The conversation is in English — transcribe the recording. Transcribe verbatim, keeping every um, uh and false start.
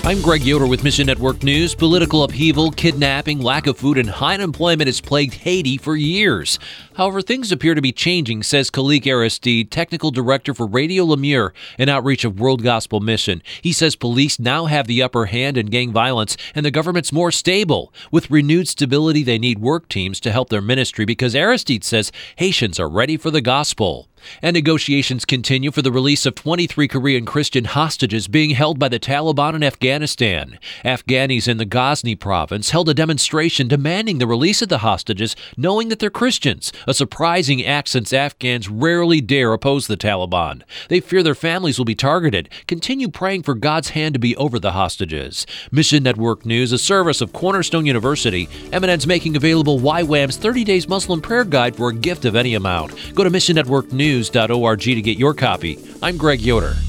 I'm Greg Yoder with Mission Network News. Political upheaval, kidnapping, lack of food, and high unemployment has plagued Haiti for years. However, things appear to be changing, says Khalik Aristide, Technical Director for Radio Lemure, an outreach of World Gospel Mission. He says police now have the upper hand in gang violence, and the government's more stable. With renewed stability, they need work teams to help their ministry because Aristide says Haitians are ready for the gospel. And negotiations continue for the release of twenty-three Korean Christian hostages being held by the Taliban in Afghanistan. Afghanis in the Ghazni province held a demonstration demanding the release of the hostages, knowing that they're Christians, a surprising act since Afghans rarely dare oppose the Taliban. They fear their families will be targeted. Continue praying for God's hand to be over the hostages. Mission Network News, a service of Cornerstone University. M N N's making available Y WAM's thirty days Muslim Prayer Guide for a gift of any amount. Go to mission network news dot org to get your copy. I'm Greg Yoder.